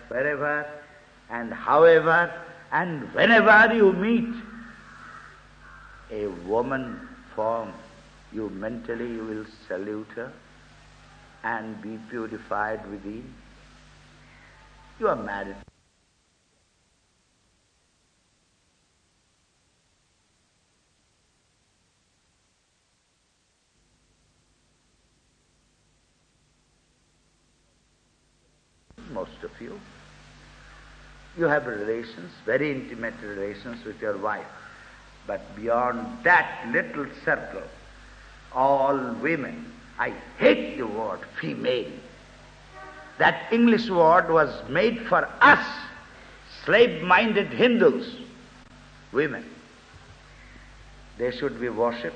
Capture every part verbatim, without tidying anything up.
wherever and however and whenever you meet a woman form, you mentally you will salute her and be purified within. You are married. Most of you. You have relations, very intimate relations with your wife. But beyond that little circle, all women, I hate the word female. That English word was made for us, slave-minded Hindus, women. They should be worshipped.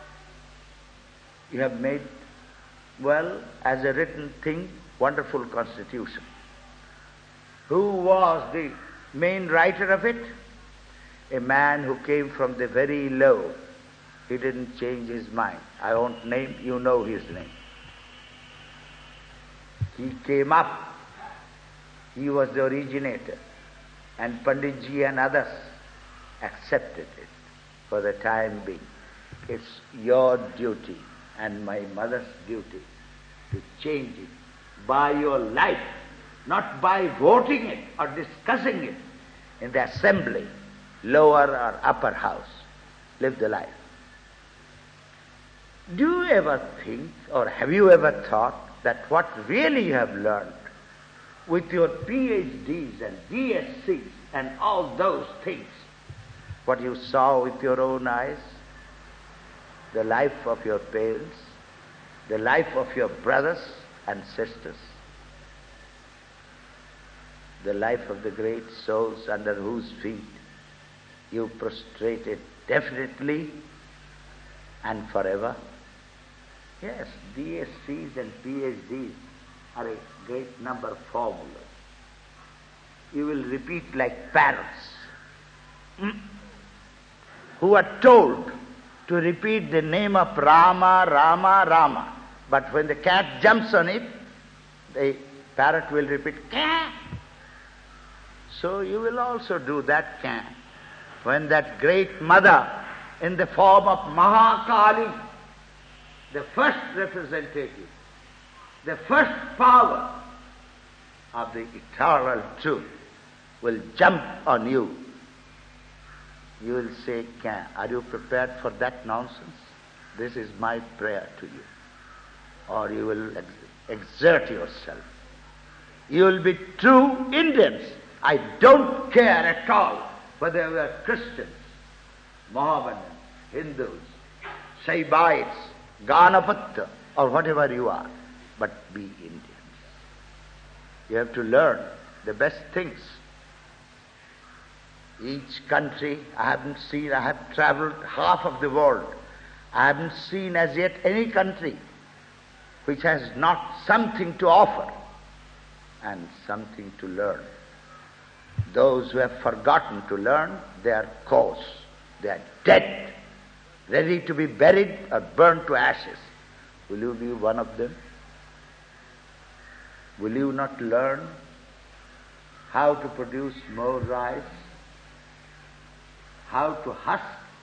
You have made, well, as a written thing, wonderful constitution. Who was the main writer of it? A man who came from the very low. He didn't change his mind. I won't name, you know his name. He came up. He was the originator. And Panditji and others accepted it for the time being. It's your duty and my mother's duty to change it by your life, not by voting it or discussing it in the assembly, lower or upper house. Live the life. Do you ever think, or have you ever thought, that what really you have learned with your P H Ds and D S Cs and all those things, what you saw with your own eyes, the life of your parents, the life of your brothers and sisters, the life of the great souls under whose feet you prostrated definitely and forever? Yes, D S Cs and P H Ds are a great number of formulas. You will repeat like parrots, who are told to repeat the name of Rama, Rama, Rama. But when the cat jumps on it, the parrot will repeat, Kaa. So you will also do that, Kaa. When that great mother in the form of Mahakali, the first representative, the first power of the eternal truth, will jump on you, you will say, Kaa. Are you prepared for that nonsense? This is my prayer to you. Or you will ex- exert yourself. You will be true Indians. I don't care at all whether we are Christians, Mohammedans, Hindus, Shaivaites, Ganapatya, or whatever you are, but be Indians. You have to learn the best things. Each country, I haven't seen, I have traveled half of the world. I haven't seen as yet any country which has not something to offer and something to learn. Those who have forgotten to learn, they are coarse, they are dead, ready to be buried or burned to ashes. Will you be one of them? Will you not learn how to produce more rice, how to husk,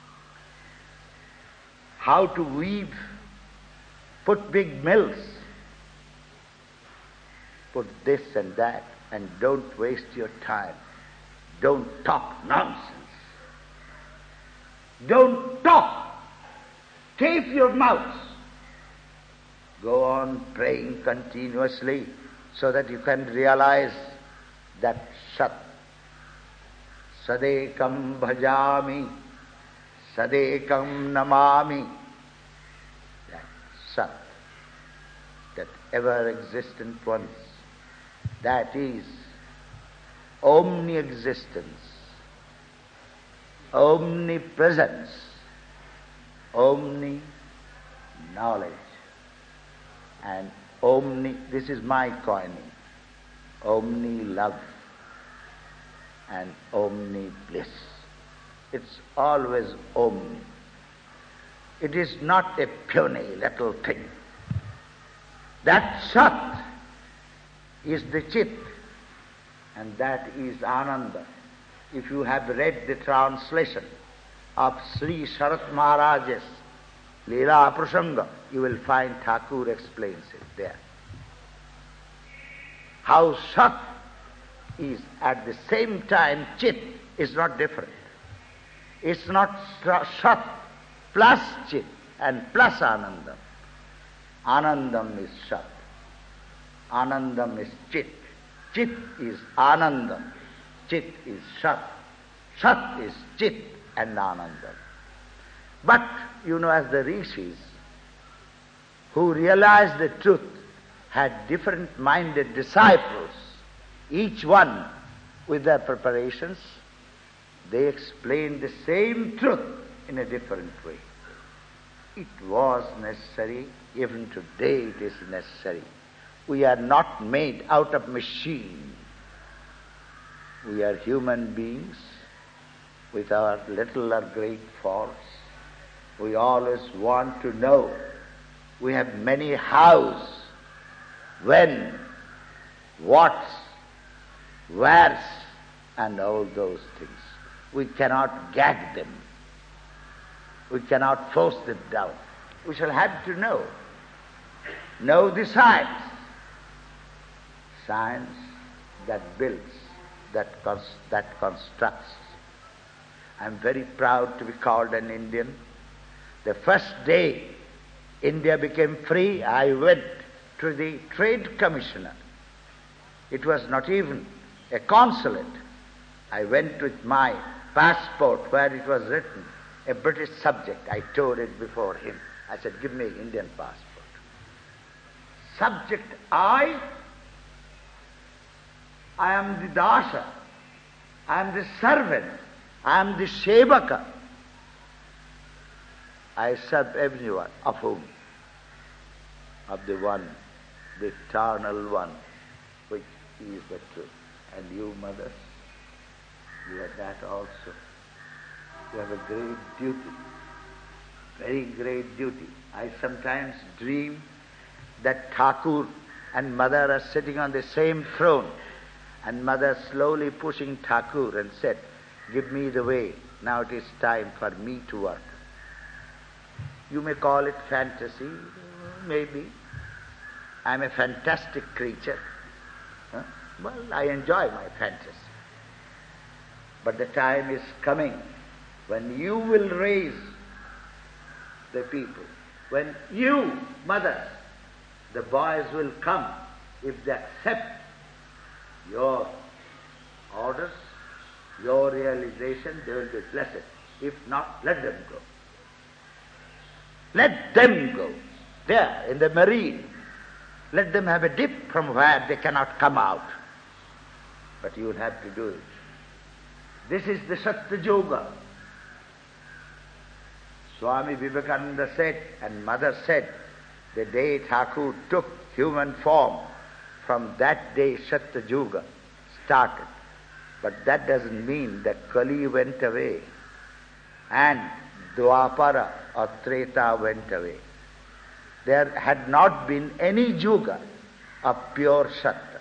how to weave, put big mills, put this and that, and don't waste your time. Don't talk nonsense. Don't talk. Tape your mouths. Go on praying continuously so that you can realize that Sat. Sadekam bhajami, sadekam namami. That Sat, that ever-existent ones, that is omni-existence, omnipresence, omni-knowledge, and omni, this is my coining, omni-love and omni-bliss. It's always omni. It is not a puny little thing. That Sat is the Chit. and that is Ananda. If you have read the translation of Sri Sharat Maharaj's Leela Prasanga, you will find Thakur explains it there. How Sat is at the same time Chit is not different. It's not Sat plus Chit and plus Anandam. Anandam is Sat. Anandam is Chit. Chit is Anandam. Chit is Sat. Sat is Chit and Anandam. But, you know, as the rishis who realized the truth had different-minded disciples, each one with their preparations, they explained the same truth in a different way. It was necessary, even today it is necessary. We are not made out of machine. We are human beings with our little or great faults. We always want to know. We have many hows, when, what's, where's, and all those things. We cannot gag them. We cannot force them down. We shall have to know. Know the science. Science that builds, that, cons- that constructs. I am very proud to be called an Indian. The first day India became free, I went to the Trade Commissioner. It was not even a consulate. I went with my passport where it was written, a British subject. I tore it before him. I said, give me an Indian passport. Subject I? I am the dasha. I am the servant. I am the sevaka. I serve everyone. Of whom? Of the one, the eternal one, which is the truth. And you, mothers, you are that also. You have a great duty, very great duty. I sometimes dream that Thakur and Mother are sitting on the same throne, and Mother slowly pushing Thakur and said, give me the way, now it is time for me to work. You may call it fantasy, maybe. I am a fantastic creature. Huh? Well, I enjoy my fantasy. But the time is coming when you will raise the people. When you, mothers, the boys will come, if they accept your orders, your realization, they will be blessed. If not, let them go. Let them go. There, in the marine. Let them have a dip from where they cannot come out. But you will have to do it. This is the Satya Yoga. Swami Vivekananda said, and Mother said, the day Thakur took human form, from that day Satya Yoga started. But that doesn't mean that Kali went away and Dwapara or Treta went away. There had not been any Yoga of pure Satya,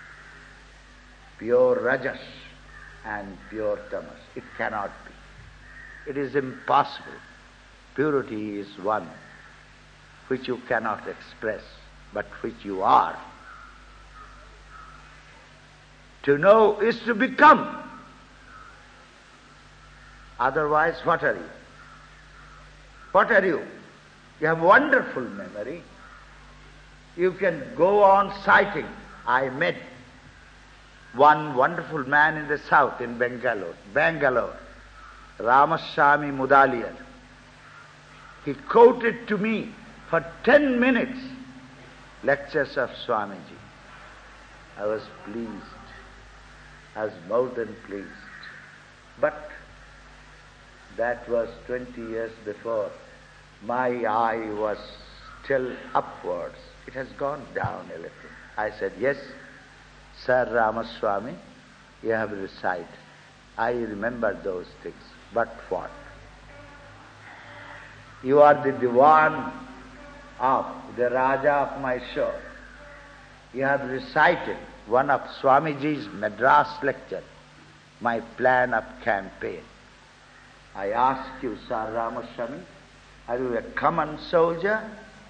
pure Rajas and pure Tamas. It cannot be. It is impossible. Purity is one which you cannot express, but which you are. To know is to become. Otherwise, what are you? What are you? You have wonderful memory. You can go on citing. I met one wonderful man in the south, in Bangalore, Bangalore, Ramaswamy Mudaliar. He quoted to me for ten minutes lectures of Swamiji. I was pleased. I was more than pleased. But that was twenty years before. My eye was still upwards. It has gone down a little. I said, yes, Sir Ramaswamy, you have recited. I remember those things. But what? You are the Diwan of the Raja of my shore. you have recited one of Swamiji's Madras lecture, my plan of campaign. I ask you, Sir Ramaswamy, are you a common soldier?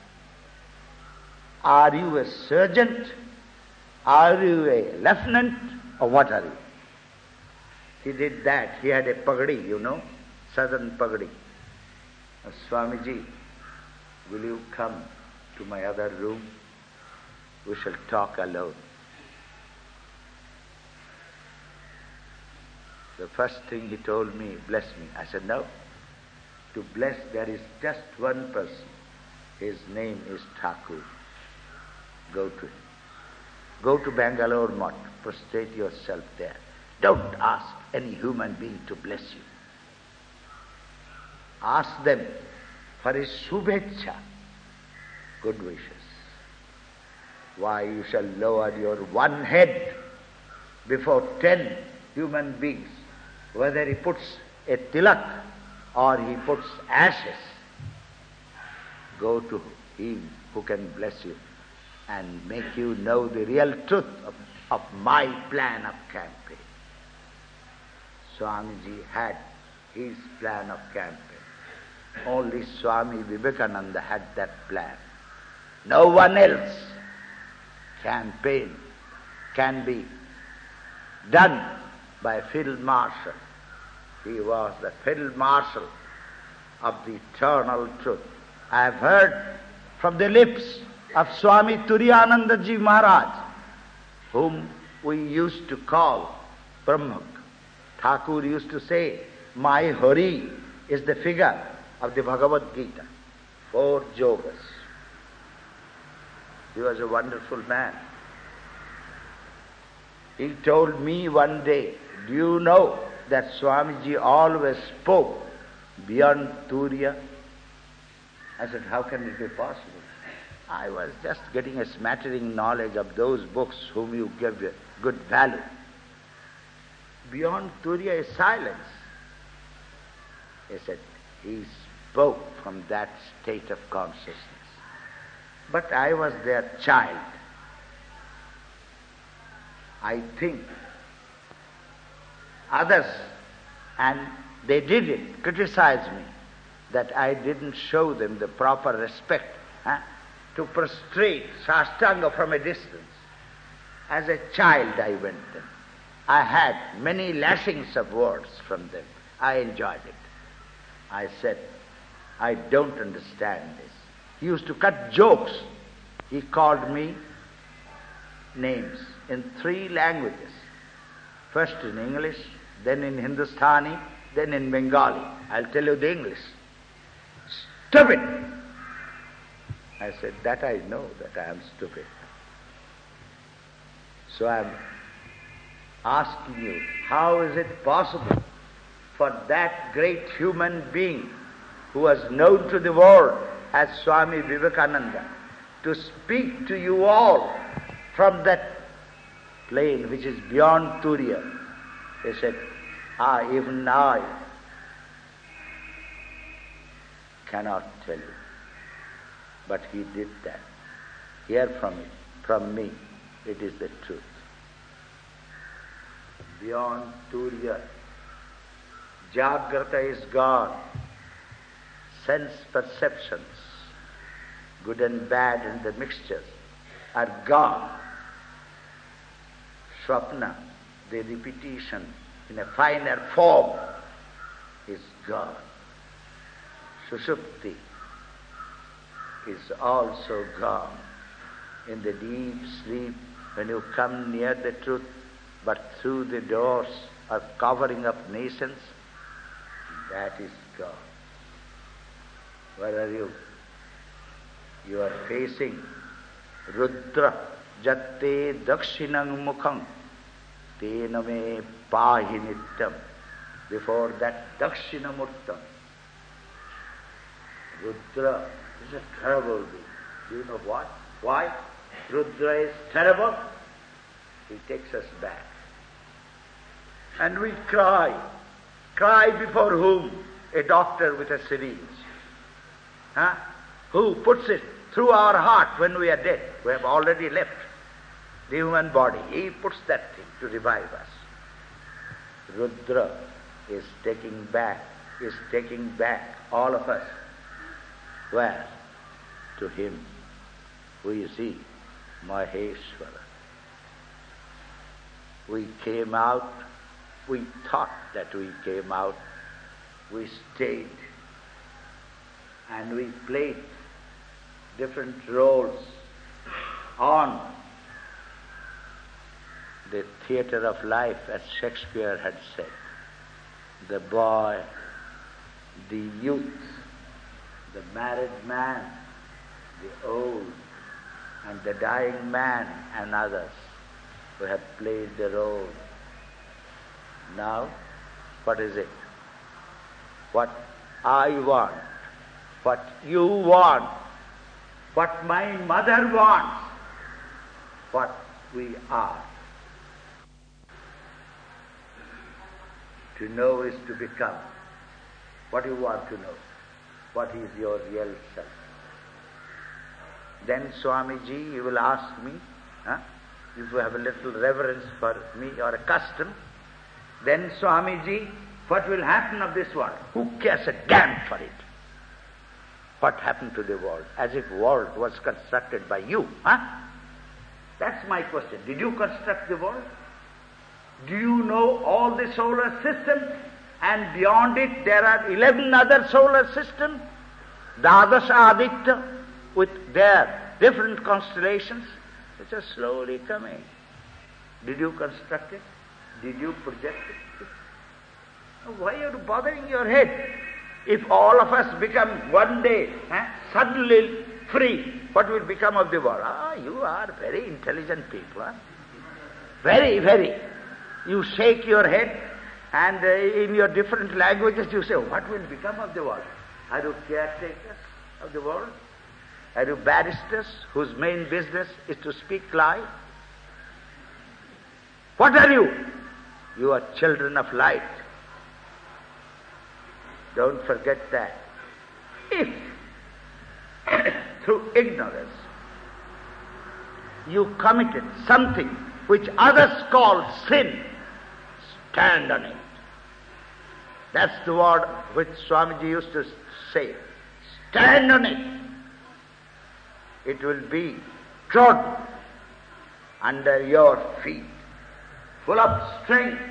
Are you a sergeant? Are you a lieutenant? Or what are you? He did that. He had a pagadi, you know, southern pagadi. Uh, Swamiji, will you come to my other room? We shall talk alone. The first thing he told me, bless me. I said, no. To bless, there is just one person. His name is Thakur. Go to him. Go to Bangalore Mutt. Prostrate yourself there. Don't ask any human being to bless you. Ask them for his shubhecha, good wishes. Why, you shall lower your one head before ten human beings, whether he puts a tilak or he puts ashes. Go to him who can bless you and make you know the real truth of, of my plan of campaign. Swamiji had his plan of campaign. Only Swami Vivekananda had that plan. No one else campaign can be done by Field Marshal. He was the Field Marshal of the eternal truth. I have heard from the lips of Swami Turiyanandaji Maharaj, whom we used to call Brahmak. Thakur used to say, my Hari is the figure of the Bhagavad Gita, four yogas. He was a wonderful man. He told me one day, do you know that Swamiji always spoke beyond Turiya? I said, how can it be possible? I was just getting a smattering knowledge of those books whom you give a good value. Beyond Turiya is silence. He said, he spoke from that state of consciousness. But I was their child. I think others, and they did it, criticized me, that I didn't show them the proper respect, huh? to prostrate Sastanga from a distance. As a child I went there. I had many lashings of words from them. I enjoyed it. I said, I don't understand this. He used to cut jokes. He called me names in three languages. First in English, then in Hindustani, then in Bengali. I'll tell you the English. Stupid! I said, that I know, that I am stupid. So I am asking you, how is it possible for that great human being who was known to the world as Swami Vivekananda to speak to you all from that plane which is beyond Turiya? He said, ah, even I cannot tell you. But he did that. Hear from it, from me, it is the truth. Beyond Turiya, Jagrata is gone. Sense perceptions, good and bad and the mixtures, are gone. Swapna, the repetition in a finer form, is gone. Sushupti is also gone. In the deep sleep, when you come near the truth, but through the doors of covering up nations, that is gone. Where are you? You are facing Rudra Jatte Dakshinang Mukham Tena me Pahi Nityam. Before that Dakshinamurtam. Rudra is a terrible being. Do you know what? Why? Rudra is terrible. He takes us back. And we cry. Cry before whom? A doctor with a syringe. Huh? Who puts it through our heart when we are dead? We have already left. the human body. He puts that thing to revive us. Rudra is taking back, is taking back all of us. Where? To him who is he, Maheshwara. We came out, we thought that we came out, we stayed, and we played different roles on the theatre of life, as Shakespeare had said. The boy, the youth, the married man, the old, and the dying man, and others who have played the role. Now, what is it? What I want, what you want, what my mother wants, what we are. To know is to become. What you want to know? What is your real self? Then Swamiji, you will ask me, huh? If you have a little reverence for me or a custom, then Swamiji, what will happen of this world? Who cares a damn for it? What happened to the world? As if world was constructed by you, huh? That's my question. Did you construct the world? Do you know all the solar system? And beyond it there are eleven other solar systems, Dadash Aditya, with their different constellations, which are slowly coming. Did you construct it? Did you project it? Why are you bothering your head? If all of us become one day eh, suddenly free, what will become of the world? Ah, you are very intelligent people. Huh? Very, very. You shake your head, and uh, in your different languages you say, what will become of the world? Are you caretakers of the world? Are you barristers whose main business is to speak lie? What are you? You are children of light. Don't forget that. If, through ignorance, you committed something which others call sin, stand on it. That's the word which Swamiji used to say. Stand on it. It will be trodden under your feet, full of strength.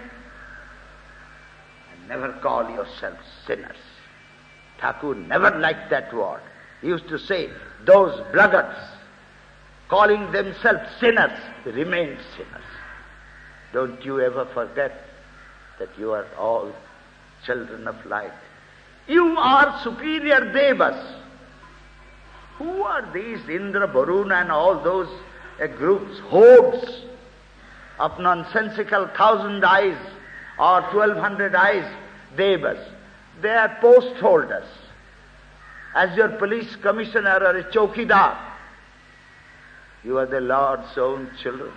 And never call yourself sinners. Thakur never liked that word. He used to say, those braggarts calling themselves sinners remain sinners. Don't you ever forget that you are all children of light. You are superior devas. Who are these Indra, Varuna and all those uh, groups, hordes of nonsensical thousand eyes or twelve hundred eyes devas? They are post holders. As your police commissioner or a chowkidar, you are the Lord's own children.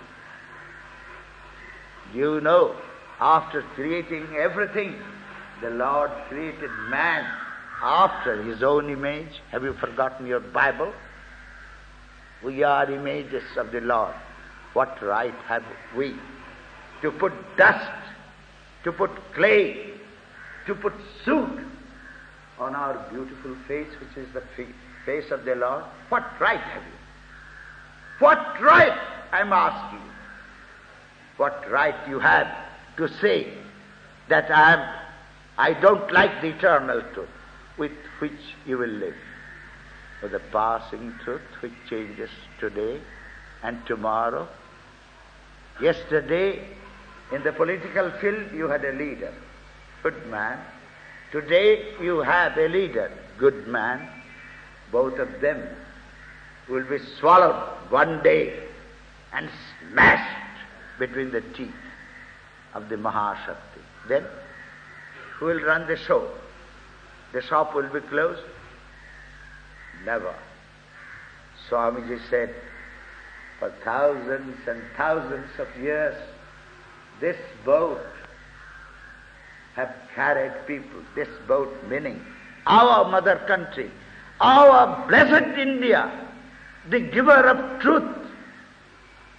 You know, after creating everything, the Lord created man after his own image. Have you forgotten your Bible? We are images of the Lord. What right have we to put dust, to put clay, to put soot on our beautiful face, which is the face of the Lord? What right have you? What right, I'm asking you, what right you have to say that I am, I don't like the eternal truth with which you will live, or the passing truth which changes today and tomorrow? Yesterday, in the political field, you had a leader, good man. Today, you have a leader, good man. Both of them will be swallowed one day and smashed between the teeth of the Mahashakti. Then, who will run the show? The shop will be closed? Never. Swamiji said, for thousands and thousands of years, this boat have carried people, this boat meaning our mother country, our blessed India, the giver of truth,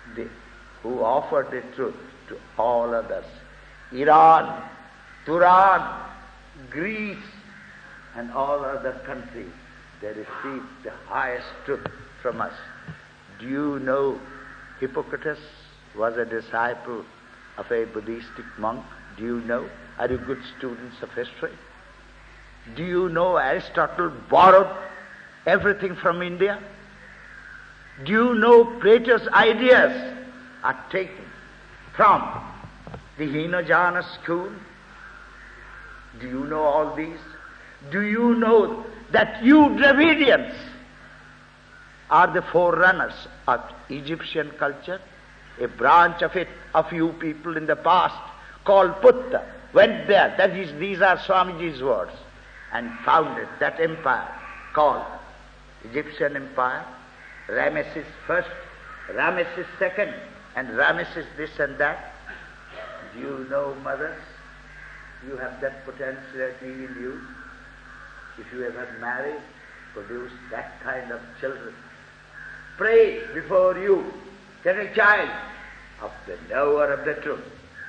the, who offered the truth to all others. Iran, Turan, Greece, and all other countries, they received the highest truth from us. Do you know Hippocrates was a disciple of a Buddhistic monk? Do you know? Are you good students of history? Do you know Aristotle borrowed everything from India? Do you know Plato's ideas are taken from the Hinayana school? Do you know all these? Do you know that you Dravidians are the forerunners of Egyptian culture? A branch of it, of you people in the past, called Putta, went there, that is, these are Swamiji's words, and founded that empire called Egyptian Empire, Ramesses first, Ramesses second, and Ramesses this and that. Do you know, mothers, you have that potentiality in you? If you ever marry, produce that kind of children. Pray before you get a child of the knower of the truth.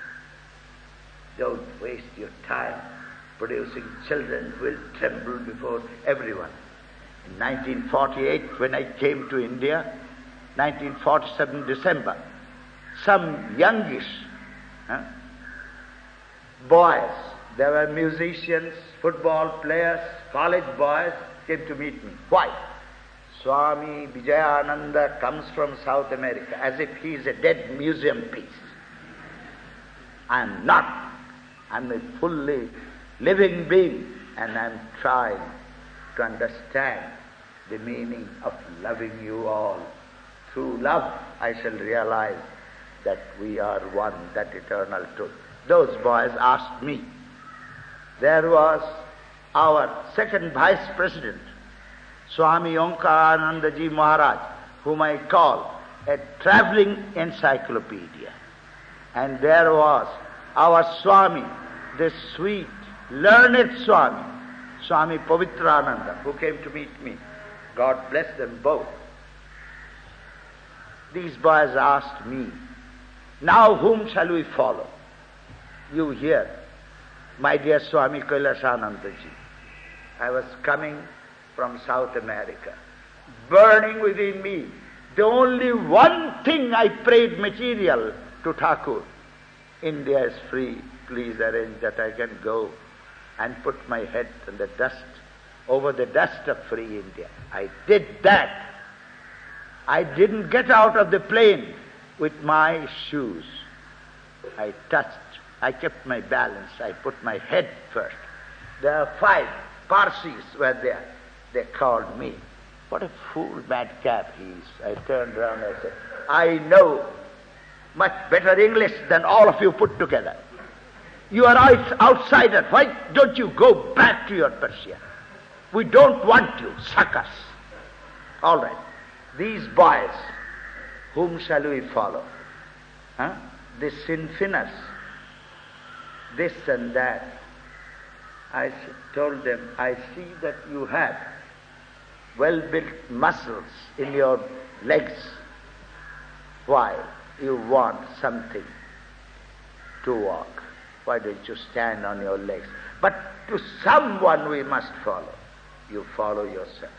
Don't waste your time producing children who will tremble before everyone. In nineteen forty-eight, when I came to India, nineteen forty-seven December, some youngish huh, boys, there were musicians, football players, college boys, came to meet me. Why? Swami Vijayananda comes from South America, as if he is a dead museum piece. I am not. I am a fully living being, and I am trying to understand the meaning of loving you all. Through love, I shall realize that we are one, that eternal truth. Those boys asked me. There was our second vice president, Swami Omkaranandaji Maharaj, whom I call a traveling encyclopedia. And there was our Swami, the sweet, learned Swami, Swami Pavitrananda, who came to meet me. God bless them both. These boys asked me, now whom shall we follow? You hear, my dear Swami Kailasanandaji, I was coming from South America, burning within me the only one thing I prayed material to Thakur. India is free, please arrange that I can go and put my head in the dust, over the dust of free India. I did that. I didn't get out of the plane with my shoes. I touched, I kept my balance, I put my head first. There are five Parsis were there. They called me. What a fool, madcap he is. I turned around and I said, I know much better English than all of you put together. You are out, outsiders. Why don't you go back to your Persia? We don't want you, suckers. All right. These boys, whom shall we follow? Huh? This sinfulness, this and that. I told them, I see that you have well-built muscles in your legs. Why? You want something to walk. Why don't you stand on your legs? But to someone we must follow. You follow yourself.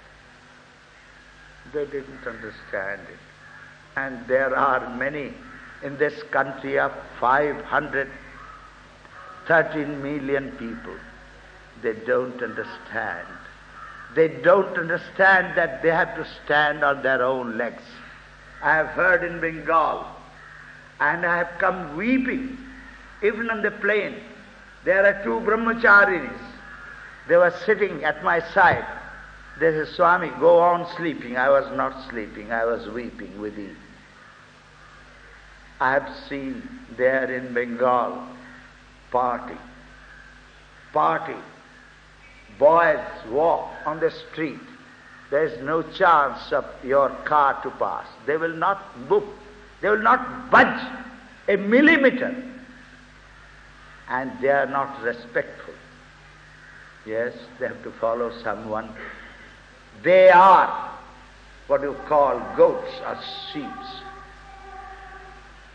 They didn't understand it. And there are many in this country of five hundred thirteen million people. They don't understand. They don't understand that they have to stand on their own legs. I have heard in Bengal, and I have come weeping, even on the plane. There are two brahmacharis. They were sitting at my side. They said, Swami, go on sleeping. I was not sleeping. I was weeping with you. I have seen there in Bengal, party, party. Boys walk on the street. There is no chance of your car to pass. They will not move. They will not budge a millimeter. And they are not respectful. Yes, they have to follow someone. They are what you call goats or sheep.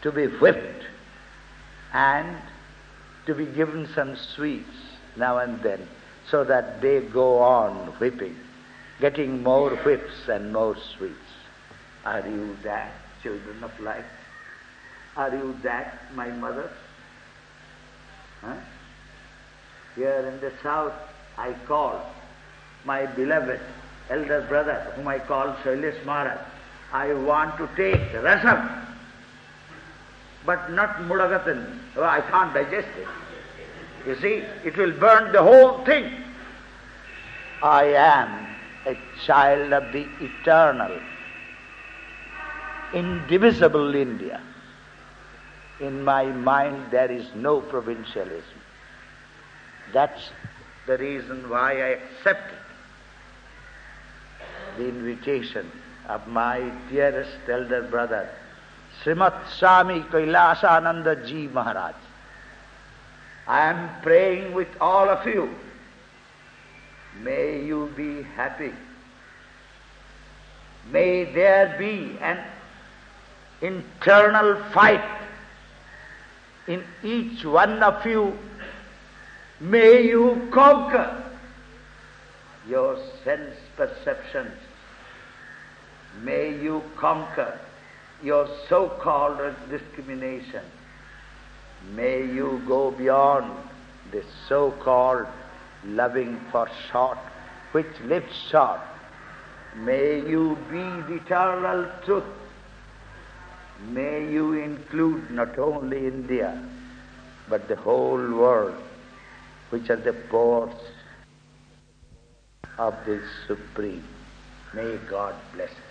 to be whipped and to be given some sweets now and then, so that they go on whipping, getting more whips and more sweets. Are you that, children of light? Are you that, my mothers? Huh? Here in the south, I call my beloved elder brother, whom I call Shailesh Maharaj. I want to take rasam, but not mudagatan. Oh, I can't digest it. You see, it will burn the whole thing. I am a child of the eternal, indivisible India. In my mind there is no provincialism. That's the reason why I accepted the invitation of my dearest elder brother, Srimat Swami Kailasananda Ji Maharaj. I am praying with all of you. May you be happy. May there be an internal fight in each one of you. May you conquer your sense perceptions. May you conquer your so-called discrimination. May you go beyond this so-called loving for short, which lives short. May you be the eternal truth. May you include not only India, but the whole world, which are the pores of the Supreme. May God bless you.